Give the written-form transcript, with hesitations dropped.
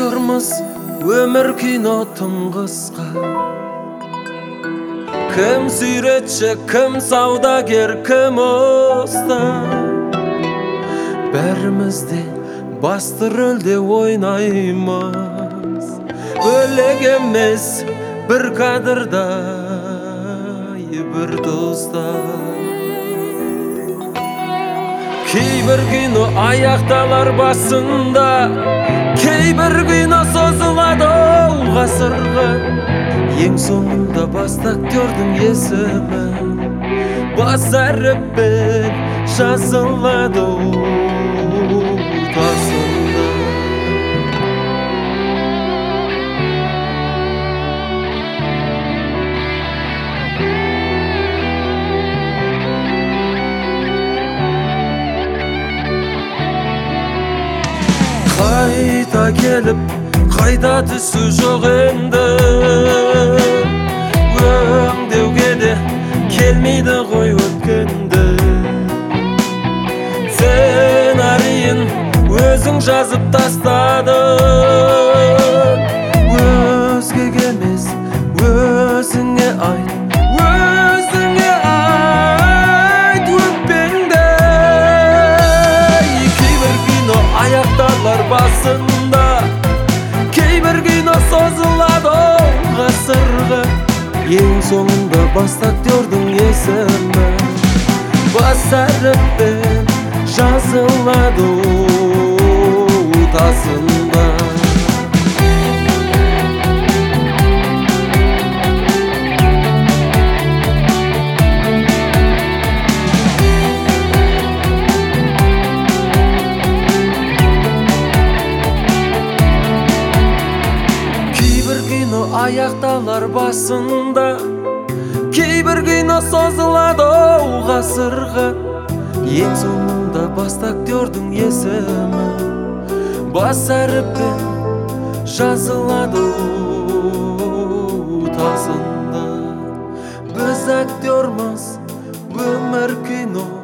Актёрмыз, өмір кино тым қысқа. Кім сүйретші, кім саудагер, кім уста. Бәріміз де басты рөлде ойнаймыз. Бөлек емес бір кадрдай, бір тұста. Кейбір кино аяқталар басында, кейбір кино созылады ғасырға. Ең соңында бас актердің есімі бас әріппен жазылады тасында. Қайта келіп, қайта түсу жоқ енді. Өңдеуге де келмейді ғой өткенді. Сценарийін өзің жазып тастадың. Өзгеге емес, өзіңе айт, өзіңе айт өкпеңді. Кейбір кино аяқталар басында, кейбір кино созылады ғасырға. Ең соңында бас актердің есімі бас әріппен жазылады тасында. Аяқталар басында, кейбір кино созылады ғасырға. Ең соңында бас актердің есімі бас әріппен жазылады тасында. Біз актёрмыз, өмір кино.